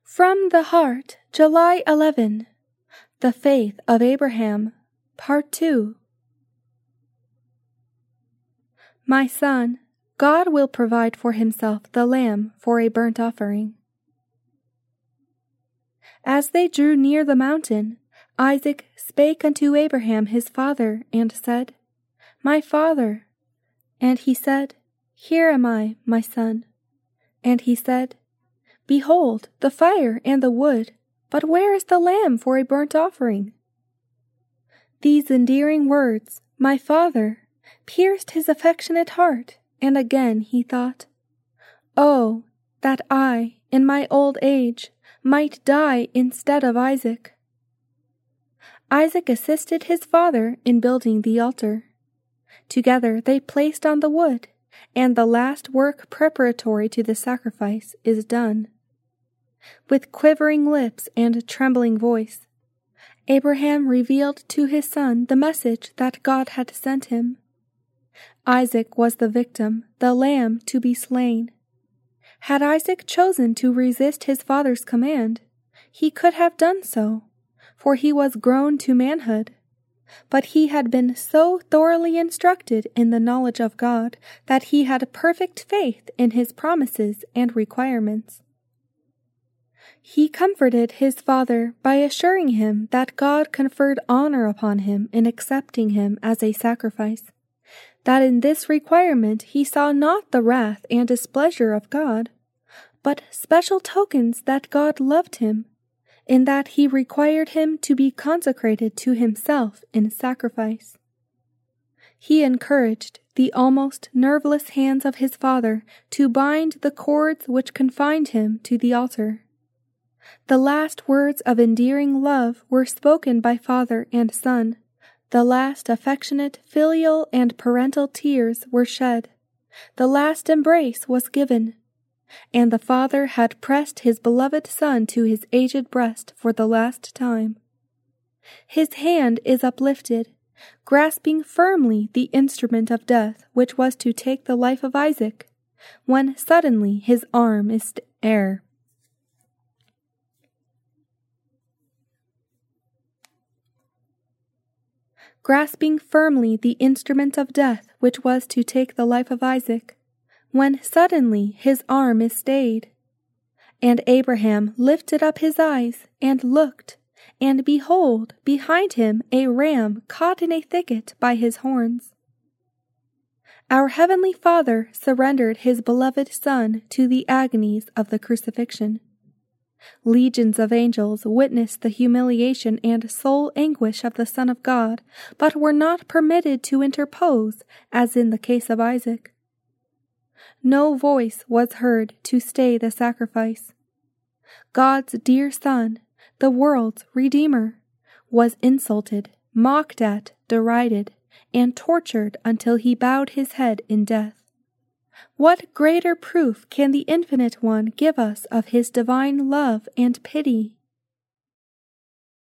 From the Heart, July 11. The Faith of Abraham, Part 2. My son, God will provide for himself the lamb for a burnt offering. As they drew near the mountain, Isaac spake unto Abraham his father, and said, My father. And he said, Here am I, my son. And he said, Behold, the fire and the wood, but where is the lamb for a burnt offering? These endearing words, my father, pierced his affectionate heart, and again he thought, Oh, that I, in my old age, might die instead of Isaac. Isaac assisted his father in building the altar. Together they placed on the wood, and the last work preparatory to the sacrifice is done. With quivering lips and trembling voice, Abraham revealed to his son the message that God had sent him. Isaac was the victim, the lamb to be slain. Had Isaac chosen to resist his father's command, he could have done so, for he was grown to manhood. But he had been so thoroughly instructed in the knowledge of God that he had perfect faith in his promises and requirements. He comforted his father by assuring him that God conferred honor upon him in accepting him as a sacrifice, that in this requirement he saw not the wrath and displeasure of God, but special tokens that God loved him, in that he required him to be consecrated to himself in sacrifice. He encouraged the almost nerveless hands of his father to bind the cords which confined him to the altar. The last words of endearing love were spoken by father and son. The last affectionate filial and parental tears were shed. The last embrace was given. And the father had pressed his beloved son to his aged breast for the last time. His hand is uplifted, grasping firmly the instrument of death which was to take the life of Isaac, when suddenly his arm is air. Grasping firmly the instrument of death which was to take the life of Isaac, when suddenly his arm is stayed. And Abraham lifted up his eyes and looked, and behold, behind him a ram caught in a thicket by his horns. Our Heavenly Father surrendered his beloved Son to the agonies of the crucifixion. Legions of angels witnessed the humiliation and soul anguish of the Son of God, but were not permitted to interpose, as in the case of Isaac. No voice was heard to stay the sacrifice. God's dear Son, the world's Redeemer, was insulted, mocked at, derided, and tortured until he bowed his head in death. What greater proof can the Infinite One give us of his divine love and pity